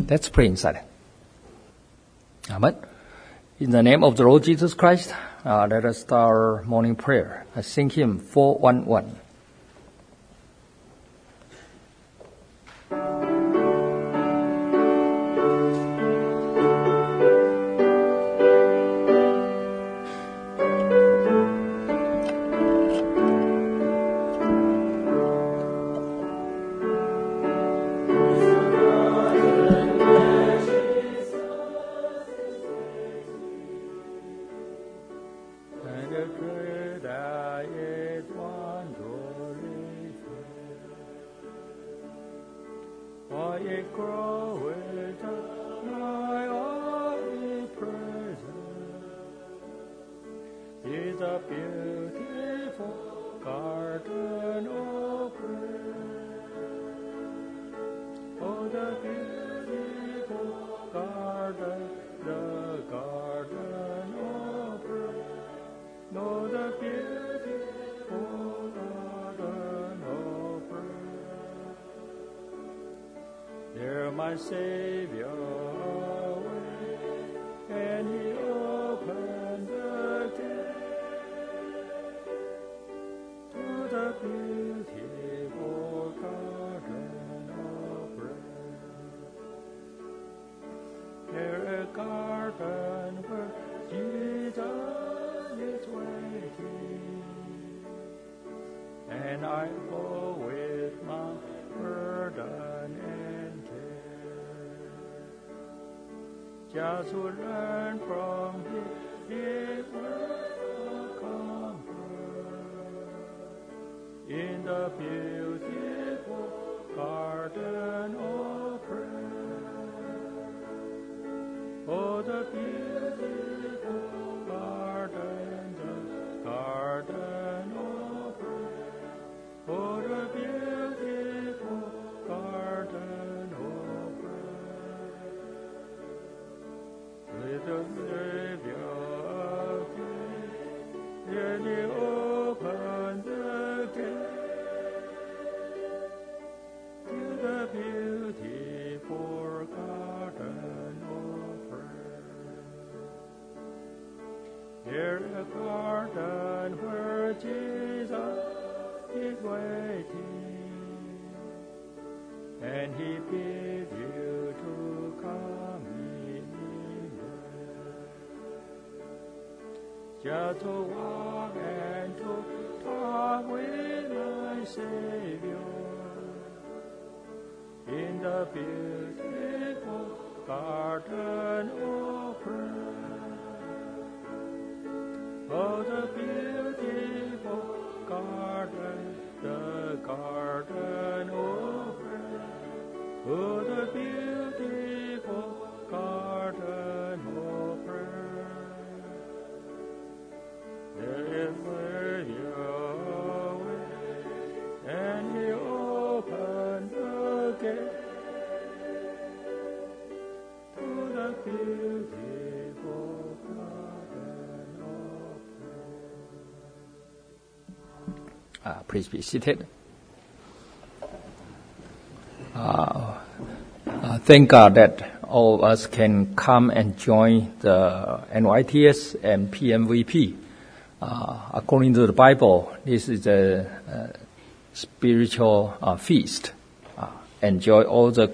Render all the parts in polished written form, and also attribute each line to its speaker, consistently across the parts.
Speaker 1: Let's pray in silence. Amen. In the name of the Lord Jesus Christ, let us start our morning prayer. I sing hymn 411.
Speaker 2: My Savior away, and he opened the gate to the beautiful garden of bread. There a garden where Jesus is waiting, and I go with my burden and just to learn from him, it will comfort in the beautiful garden of prayer. Oh, the beautiful garden, the garden of prayer. Oh, the beautiful garden of prayer. With the Savior came, then he opened the gate to the beautiful garden of prayer. Here a garden where Jesus is waiting, and he bids you to come in. Just to walk and to talk with my Savior in the beautiful garden of prayer. Oh, the beautiful garden, the garden of prayer. Oh, the beautiful garden of prayer. There were your way, and he opened the gate to the beautiful garden of prayer.
Speaker 1: Please be seated. Thank God that all of us can come and join the NYTS and PMVP. According to the Bible, this is a spiritual feast. Enjoy all the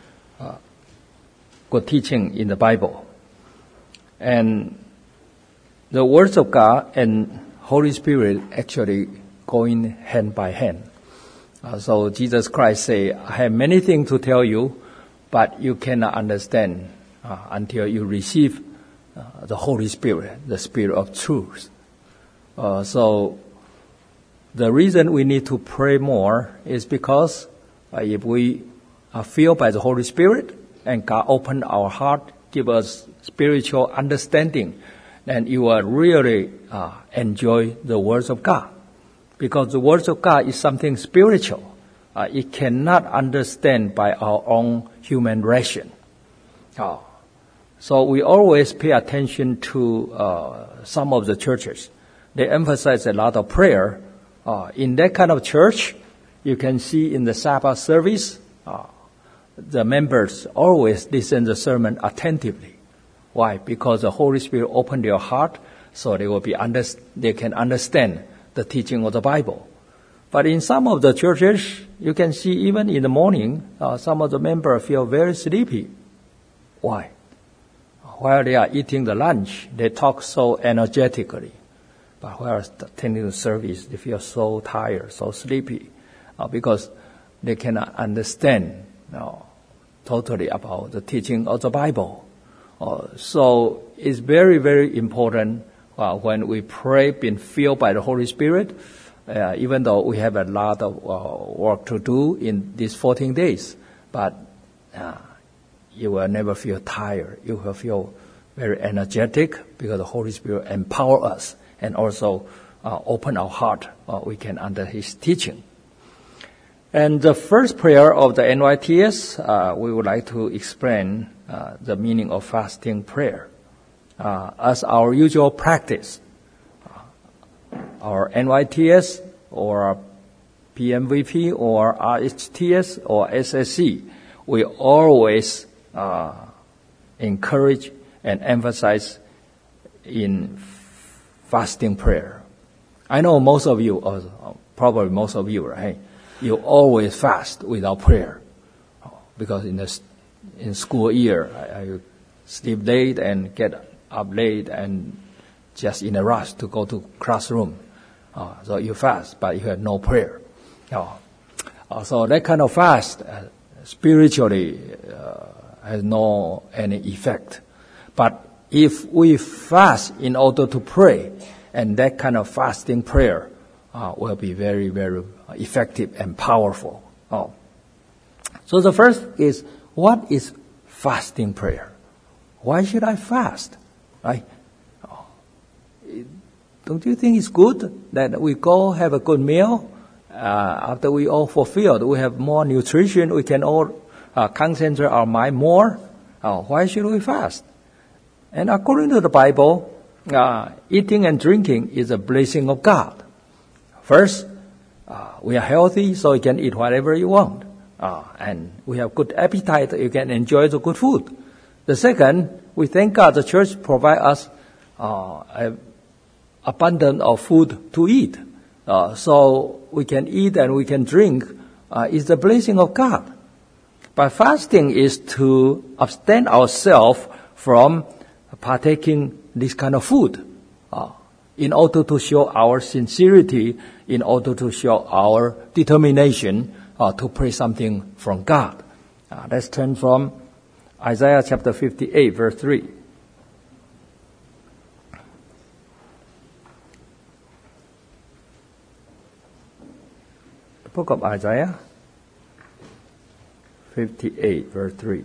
Speaker 1: good teaching in the Bible. And the words of God and Holy Spirit actually going hand by hand. So Jesus Christ say, I have many things to tell you, but you cannot understand until you receive the Holy Spirit, the Spirit of truth. So the reason we need to pray more is because if we are filled by the Holy Spirit and God open our heart, give us spiritual understanding, then you will really enjoy the words of God. Because the words of God is something spiritual. It cannot understand by our own human ration. So we always pay attention to some of the churches. They emphasize a lot of prayer. In that kind of church, you can see in the Sabbath service, the members always listen to the sermon attentively. Why? Because the Holy Spirit opened their heart, so they can understand the teaching of the Bible. But in some of the churches, you can see even in the morning, some of the members feel very sleepy. Why? While they are eating the lunch, they talk so energetically. But while attending the service, they feel so tired, so sleepy, because they cannot understand totally about the teaching of the Bible. So it's very, very important when we pray, being filled by the Holy Spirit, even though we have a lot of work to do in these 14 days, but you will never feel tired. You will feel very energetic because the Holy Spirit empower us and also open our heart. We can under His teaching. And the first prayer of the NYTS, we would like to explain the meaning of fasting prayer. As our usual practice, our NYTS or PMVP or RHTS or SSC, we always encourage and emphasize in fasting prayer. I know most of you, or probably most of you, right? You always fast without prayer, because in school year, I sleep late and get up late and just in a rush to go to classroom. So you fast, but you have no prayer. So that kind of fast spiritually has no any effect. But if we fast in order to pray, and that kind of fasting prayer will be very, very effective and powerful. So the first is, what is fasting prayer? Why should I fast? Right? Don't you think it's good that we go have a good meal? After we all fulfilled, we have more nutrition, we can all concentrate our mind more. Why should we fast? And according to the Bible, eating and drinking is a blessing of God. First, we are healthy, so you can eat whatever you want. And we have good appetite, you can enjoy the good food. The second, we thank God the church provide us abundance of food to eat. So we can eat and we can drink. It's the blessing of God. But fasting is to abstain ourselves from partaking this kind of food, in order to show our sincerity, in order to show our determination to pray something from God. Let's turn from Isaiah chapter 58, verse 3. The book of Isaiah 58, verse 3.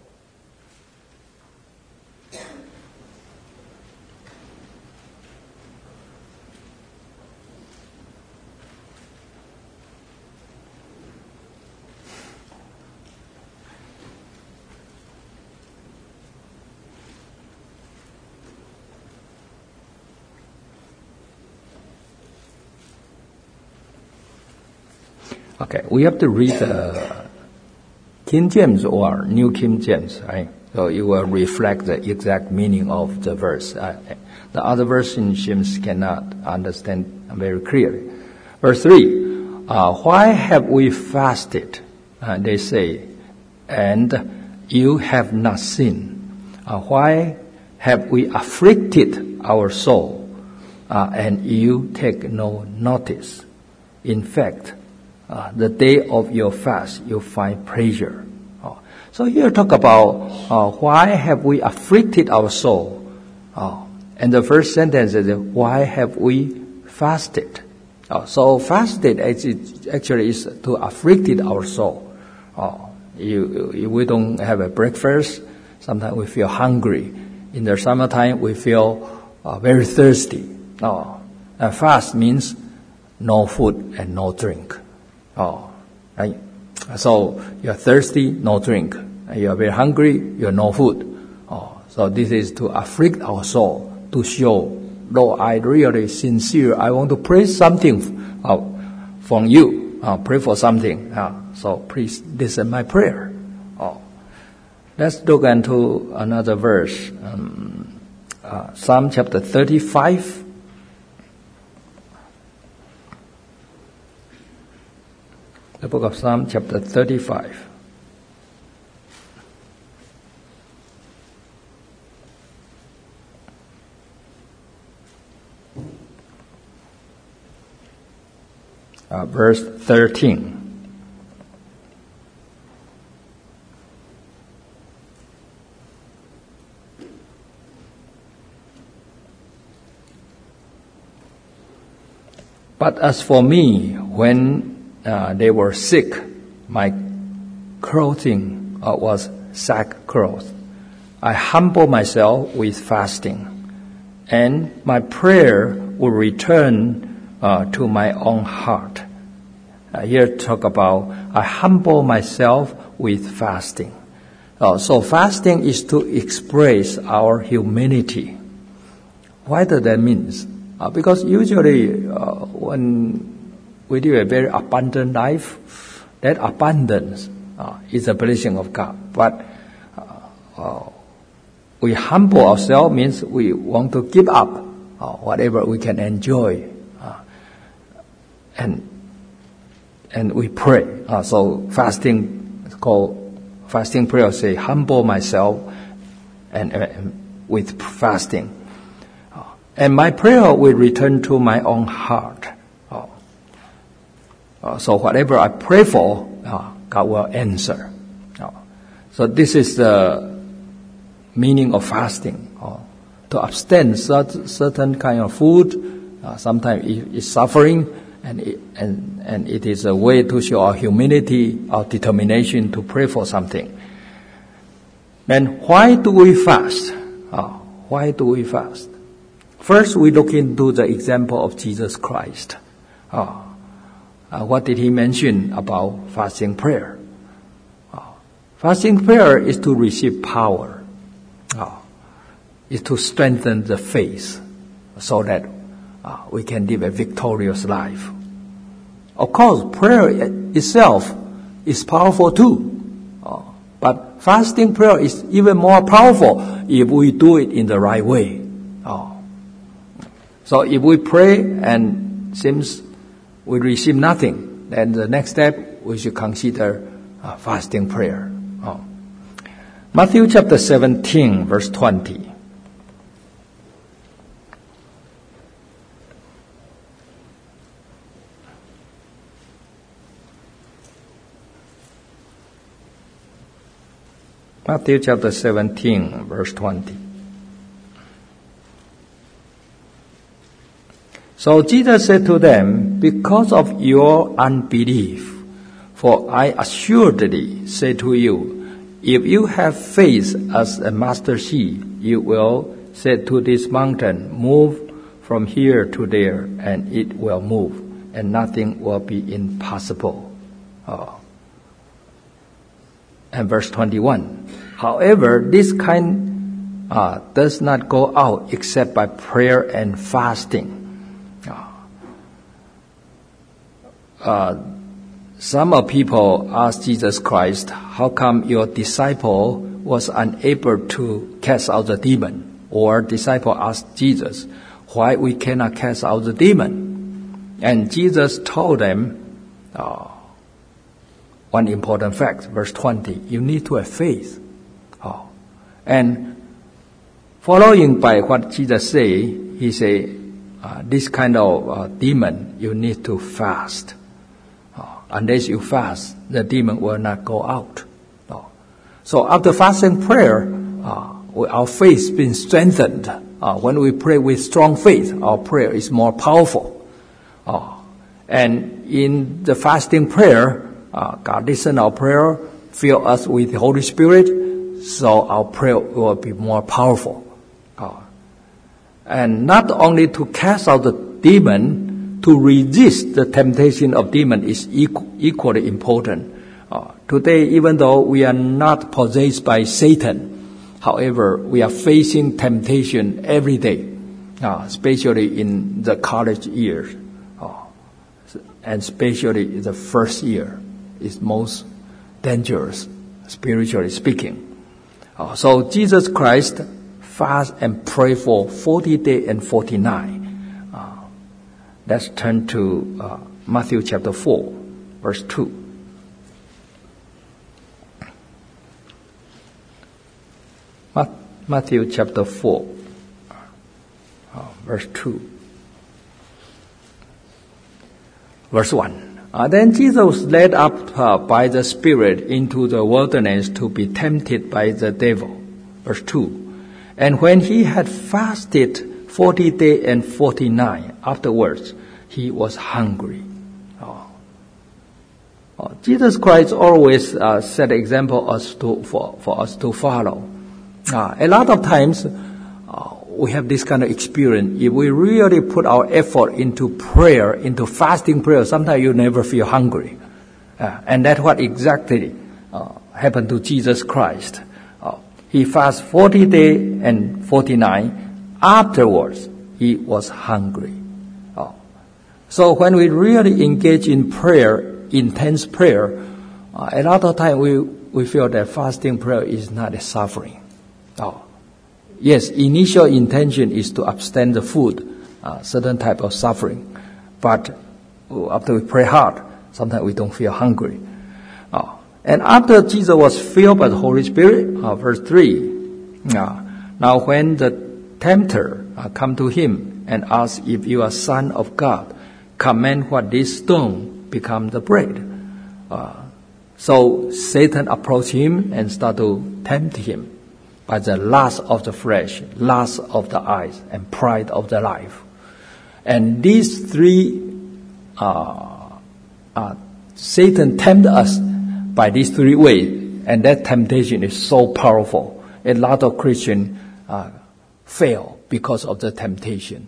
Speaker 1: Okay, we have to read King James or New King James, right? So it will reflect the exact meaning of the verse. The other versions cannot understand very clearly. Verse 3, why have we fasted? They say, and you have not sinned. Why have we afflicted our soul, and you take no notice? In fact, the day of your fast, you find pleasure. So here talk about why have we afflicted our soul. And the first sentence is, why have we fasted? So fasted actually is to afflicted our soul. We don't have a breakfast. Sometimes we feel hungry. In the summertime, we feel very thirsty. And fast means no food and no drink. Right? So you're thirsty, no drink. You're very hungry, you're no food. So this is to afflict our soul, to show, though I really sincere, I want to pray something from you. Pray for something. So please listen my prayer. Oh. Let's look into another verse. Psalm chapter 35. The book of Psalm chapter 35. Verse 13. But as for me, when they were sick, my clothing was sackcloth. I humble myself with fasting, and my prayer will return to my own heart. Here talk about, I humble myself with fasting. So fasting is to express our humility. Why does that mean? Because usually when we live a very abundant life, that abundance is a blessing of God. But we humble ourselves means we want to give up whatever we can enjoy. And we pray. So fasting is called fasting prayer. Say, humble myself and with fasting. And my prayer will return to my own heart. So whatever I pray for, God will answer. So this is the meaning of fasting. To abstain certain kind of food. Sometimes it's suffering, and it is a way to show our humility, our determination to pray for something. Then why do we fast? Why do we fast? First, we look into the example of Jesus Christ. What did he mention about fasting prayer? Fasting prayer is to receive power. Is to strengthen the faith so that we can live a victorious life. Of course, prayer itself is powerful too. But fasting prayer is even more powerful if we do it in the right way. So if we pray and seems we receive nothing, then the next step we should consider fasting prayer. Matthew chapter 17, verse 20. Matthew chapter 17, verse 20. So Jesus said to them, because of your unbelief, for I assuredly say to you, if you have faith as a mustard seed, you will say to this mountain, move from here to there, and it will move, and nothing will be impossible. And verse 21. However, this kind does not go out except by prayer and fasting. Some people asked Jesus Christ, how come your disciple was unable to cast out the demon? Or disciple asked Jesus, why we cannot cast out the demon? And Jesus told them one important fact, verse 20, you need to have faith. And following by what Jesus say, he say, this kind of demon, you need to fast. Unless you fast, the demon will not go out. So after fasting prayer, our faith been strengthened. When we pray with strong faith, our prayer is more powerful. And in the fasting prayer, God listen our prayer, fill us with the Holy Spirit, so our prayer will be more powerful. And not only to cast out the demon, to resist the temptation of demon is equally important. Today, even though we are not possessed by Satan, however, we are facing temptation every day, especially in the college years, and especially the first year is most dangerous. spiritually speaking. So Jesus Christ fast and pray for 40 days and 40 nights. Let's turn to Matthew chapter 4, verse 2. Matthew chapter 4, verse 2. Verse 1. Then Jesus was led up by the Spirit into the wilderness to be tempted by the devil. Verse 2. And when he had fasted 40 days and 40 nights, afterwards he was hungry. Jesus Christ always set example for us to follow. A lot of times we have this kind of experience. If we really put our effort into prayer, into fasting prayer, sometimes you never feel hungry. And that's what exactly happened to Jesus Christ. He fasted 40 days and 40 nights. Afterwards, he was hungry. So when we really engage in prayer, intense prayer, a lot of time we feel that fasting prayer is not a suffering. Yes, initial intention is to abstain the food, certain type of suffering. But after we pray hard, sometimes we don't feel hungry. And after Jesus was filled by the Holy Spirit, verse 3, now when the tempter come to him and ask, if you are Son of God, command what this stone become the bread. So Satan approached him and started to tempt him by the lust of the flesh, lust of the eyes, and pride of the life. And these three, Satan tempted us by these three ways, and that temptation is so powerful. A lot of Christians fail because of the temptation.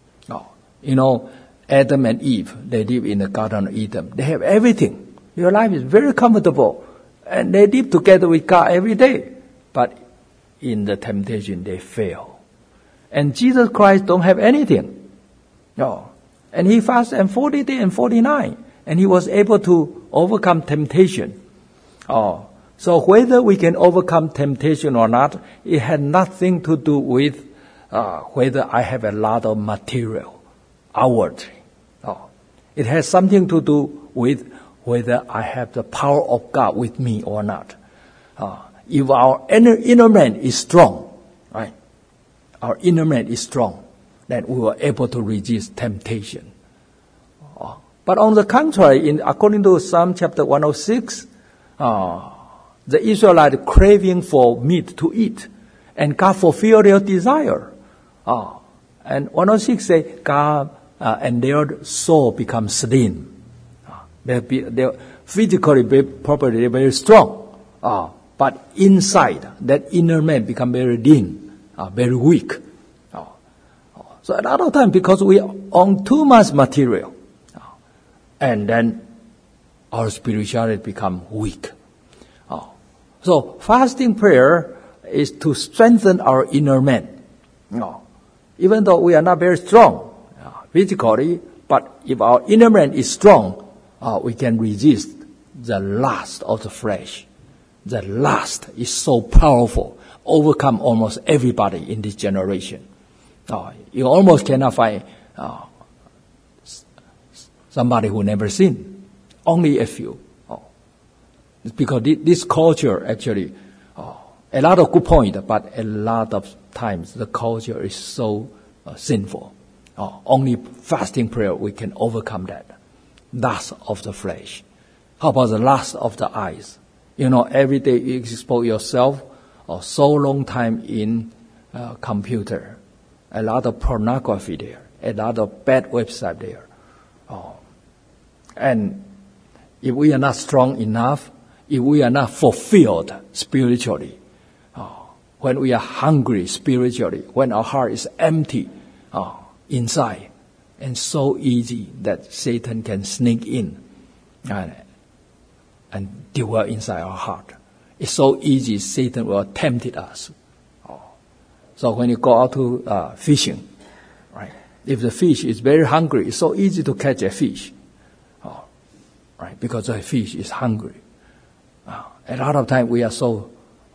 Speaker 1: Adam and Eve, they live in the Garden of Eden. They have everything. Your life is very comfortable, and they live together with God every day. But in the temptation, they fail. And Jesus Christ don't have anything. And he fasted 40 days and 40 nights, and he was able to overcome temptation. So whether we can overcome temptation or not, it had nothing to do with whether I have a lot of material outwardly. It has something to do with whether I have the power of God with me or not. If our inner man is strong, right? Our inner man is strong, then we were able to resist temptation. But on the contrary, according to Psalm chapter 106, the Israelites craving for meat to eat, and God fulfilled their desire. And 106 say God and their soul become slim. They're physically probably very strong. But inside, that inner man become very lean, very weak. So a lot of time, because we own too much material, and then our spirituality become weak. So fasting prayer is to strengthen our inner man. Even though we are not very strong physically, but if our inner man is strong, we can resist the lust of the flesh. The lust is so powerful, overcome almost everybody in this generation. You almost cannot find somebody who never sinned. Only a few. It's because this culture actually, a lot of good point, but a lot of times the culture is so sinful. Only fasting prayer we can overcome that. Lust of the flesh. How about the lust of the eyes? Every day you expose yourself so long time in computer. A lot of pornography there. A lot of bad website there. And if we are not strong enough, if we are not fulfilled spiritually, when we are hungry spiritually, when our heart is empty inside, and so easy that Satan can sneak in and dwell inside our heart. It's so easy Satan will tempt us. So when you go out to fishing, right? If the fish is very hungry, it's so easy to catch a fish, right? Because the fish is hungry. A lot of time we are so,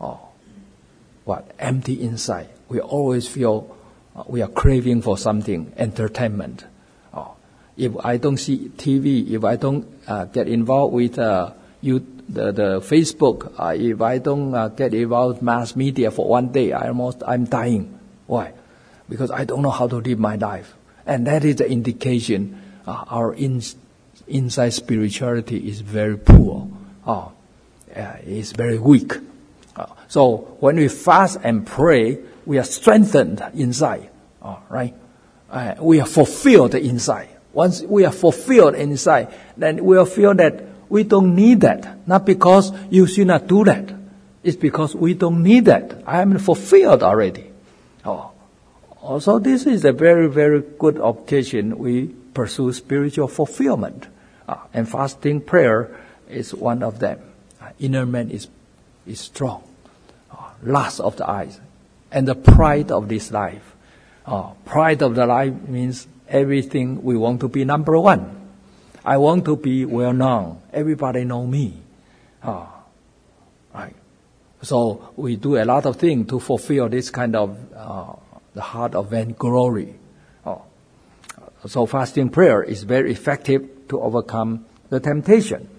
Speaker 1: empty inside. We always feel we are craving for something, entertainment. If I don't see TV, if I don't get involved with the Facebook, if I don't get involved with mass media for one day, I'm dying. Why? Because I don't know how to live my life. And that is the indication our inside spirituality is very poor. It's very weak. So when we fast and pray, we are strengthened inside. Right? We are fulfilled inside. Once we are fulfilled inside, then we will feel that we don't need that. Not because you should not do that. It's because we don't need that. I am fulfilled already. So this is a very, very good occasion we pursue spiritual fulfillment. And fasting prayer is one of them. Inner man is strong. Lust of the eyes. And the pride of this life. Pride of the life means everything we want to be number one. I want to be well known. Everybody know me. Right. So we do a lot of things to fulfill this kind of the heart of vainglory. So fasting prayer is very effective to overcome the temptation.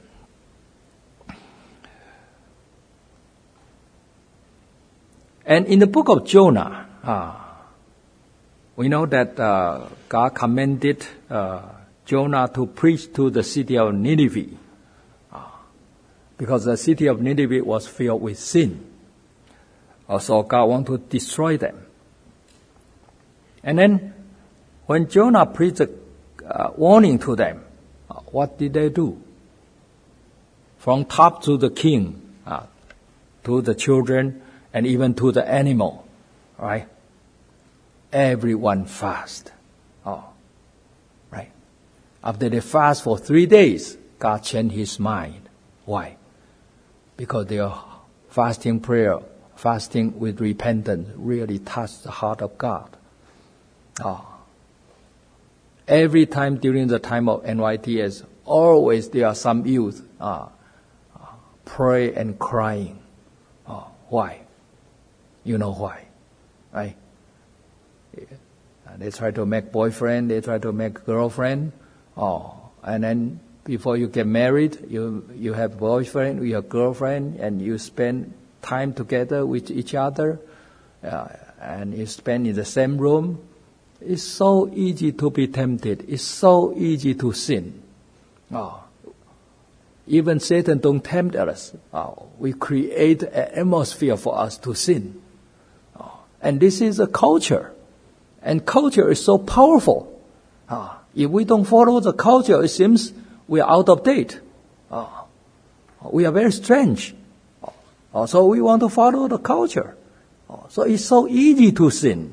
Speaker 1: And in the book of Jonah, we know that God commanded Jonah to preach to the city of Nineveh because the city of Nineveh was filled with sin. So God wanted to destroy them. And then when Jonah preached a warning to them, what did they do? From top to the king, to the children, and even to the animal, right? Everyone fast. Right? After they fast for 3 days, God changed his mind. Why? Because their fasting prayer, fasting with repentance, really touched the heart of God. Every time during the time of NYTS, always there are some youth pray and crying. Why? You know why, right? They try to make boyfriend, they try to make girlfriend, and then before you get married, you have boyfriend, you have girlfriend, and you spend time together with each other, and you spend in the same room. It's so easy to be tempted. It's so easy to sin. Even Satan don't tempt us. We create an atmosphere for us to sin. And this is a culture. And culture is so powerful. If we don't follow the culture, it seems we are out of date. We are very strange. So we want to follow the culture. So it's so easy to sin.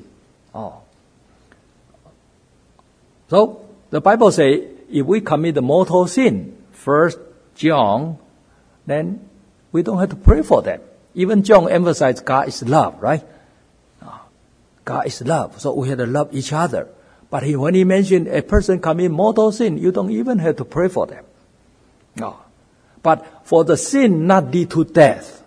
Speaker 1: So the Bible says, if we commit a mortal sin, 1 John, then we don't have to pray for them. Even John emphasized God is love, right? God is love, so we have to love each other. But when he mentioned a person commit mortal sin, you don't even have to pray for them. But for the sin not lead to death,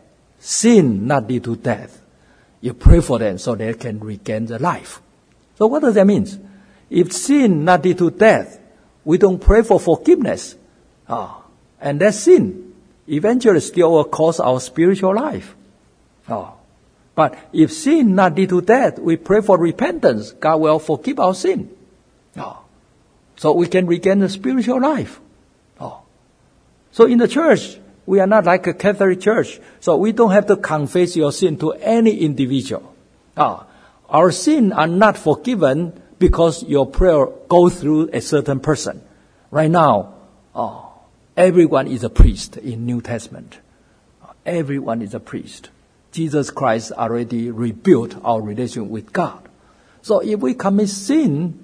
Speaker 1: you pray for them so they can regain the life. So what does that mean? If sin not lead to death, we don't pray for forgiveness. And that sin eventually still will cause our spiritual life. But if sin not lead to death, we pray for repentance. God will forgive our sin. So we can regain the spiritual life. So in the church, we are not like a Catholic church. So we don't have to confess your sin to any individual. Our sins are not forgiven because your prayer goes through a certain person. Right now, everyone is a priest in New Testament. Everyone is a priest. Jesus Christ already rebuilt our relation with God. So if we commit sin,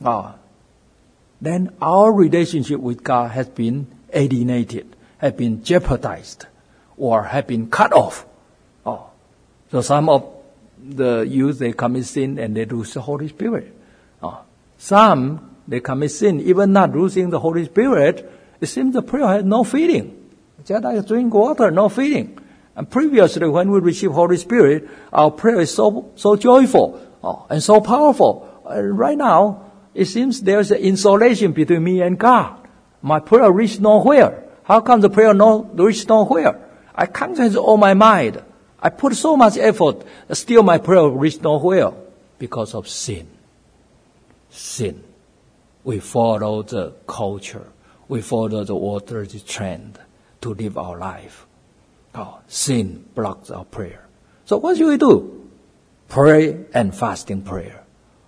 Speaker 1: then our relationship with God has been alienated, has been jeopardized, or has been cut off. So some of the youth, they commit sin and they lose the Holy Spirit. Some, they commit sin, even not losing the Holy Spirit, it seems the prayer has no feeling. Just like drink water, no feeling. And previously, when we receive Holy Spirit, our prayer is so joyful and so powerful. Right now, it seems there's an insulation between me and God. My prayer reaches nowhere. How come the prayer reaches nowhere? I concentrate all my mind. I put so much effort, still my prayer reaches nowhere because of sin. Sin. We follow the culture. We follow the worldly trend to live our life. Sin blocks our prayer. So what should we do? Pray and fasting prayer.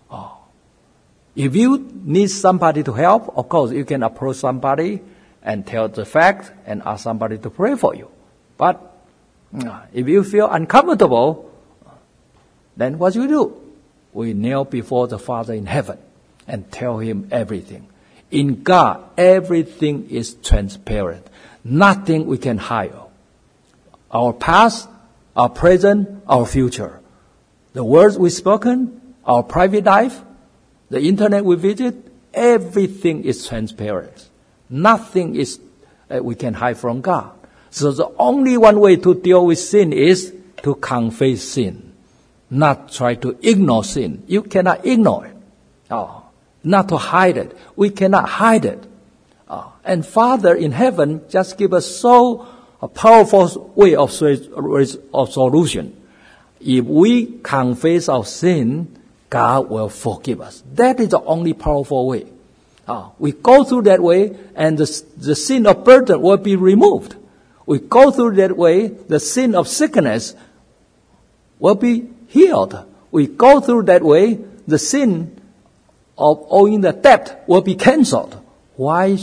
Speaker 1: If you need somebody to help, of course you can approach somebody and tell the fact and ask somebody to pray for you. But if you feel uncomfortable, then what should we do? We kneel before the Father in heaven and tell Him everything. In God, everything is transparent. Nothing we can hide. Our past, our present, our future. The words we've spoken, our private life, the internet we visit, everything is transparent. Nothing is we can hide from God. So the only one way to deal with sin is to confess sin, not try to ignore sin. You cannot ignore it. Not to hide it. We cannot hide it. And Father in heaven just give us so a powerful way of solution. If we confess our sin, God will forgive us. That is the only powerful way. We go through that way, and the sin of burden will be removed. We go through that way, the sin of sickness will be healed. We go through that way, the sin of owing the debt will be canceled. Why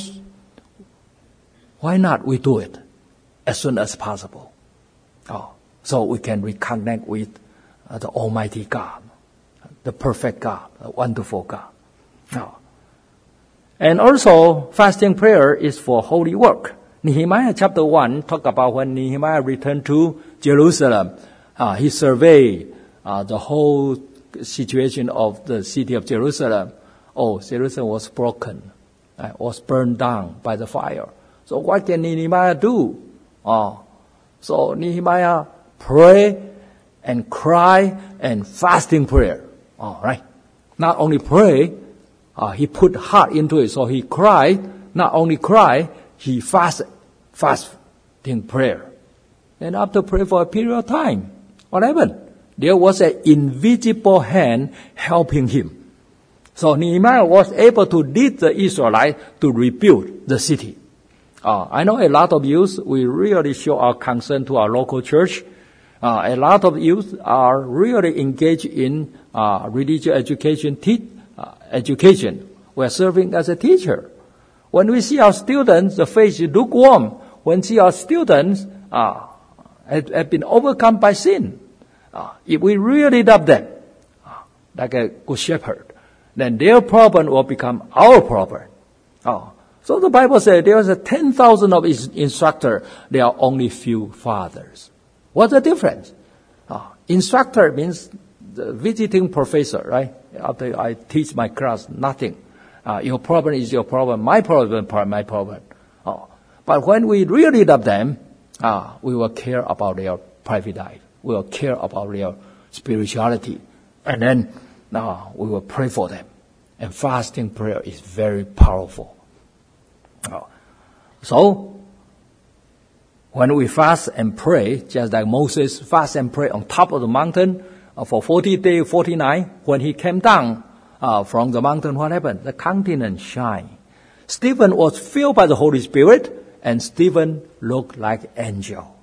Speaker 1: not we do it as soon as possible? So we can reconnect with the Almighty God, the perfect God, the wonderful God. And also, fasting prayer is for holy work. Nehemiah chapter 1 talk about when Nehemiah returned to Jerusalem. He surveyed the whole situation of the city of Jerusalem. Jerusalem was broken, was burned down by the fire. So what can Nehemiah do? So Nehemiah pray and cry and fasting prayer. Right? Not only pray, he put heart into it. So he cried, not only cry, he fasting prayer. And after pray for a period of time, what happened? There was an invisible hand helping him. So Nehemiah was able to lead the Israelites to rebuild the city. I know a lot of youth, we really show our concern to our local church. A lot of youth are really engaged in religious education. We are serving as a teacher. When we see our students, the face is lukewarm. When we see our students have been overcome by sin, if we really love them, like a good shepherd, then their problem will become our problem. So the Bible says there is 10,000 of instructors. There are only few fathers. What's the difference? Instructor means the visiting professor, right? After I teach my class, nothing. Your problem is your problem. My problem is my problem. But when we really love them, we will care about their private life. We will care about their spirituality. And then we will pray for them. And fasting prayer is very powerful. So, when we fast and pray, just like Moses fast and pray on top of the mountain for 40 days, 40 nights, when he came down from the mountain, what happened? The countenance shined. Stephen was filled by the Holy Spirit, and Stephen looked like an angel.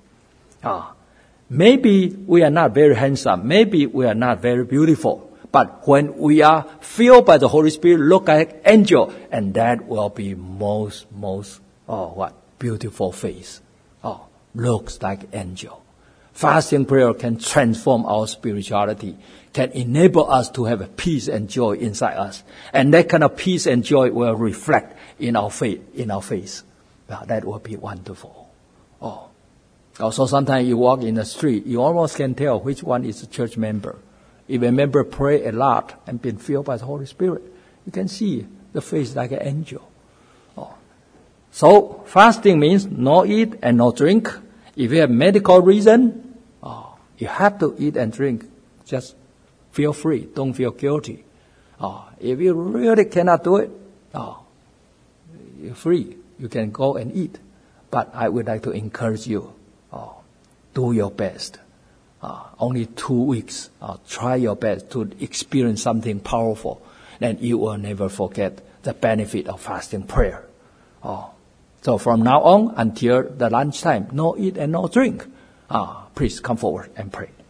Speaker 1: Maybe we are not very handsome. Maybe we are not very beautiful. But when we are filled by the Holy Spirit, look like angel, and that will be most beautiful face. Looks like angel. Fasting prayer can transform our spirituality, can enable us to have a peace and joy inside us, and that kind of peace and joy will reflect in our face. That will be wonderful. Also, sometimes you walk in the street, you almost can tell which one is a church member. If a member pray a lot and been filled by the Holy Spirit, you can see the face like an angel. So fasting means no eat and no drink. If you have medical reason, you have to eat and drink, just feel free. Don't feel guilty. If you really cannot do it, you're free. You can go and eat. But I would like to encourage you, do your best. Only 2 weeks. Try your best to experience something powerful. Then you will never forget the benefit of fasting prayer. So from now on until the lunchtime, no eat and no drink. Please come forward and pray.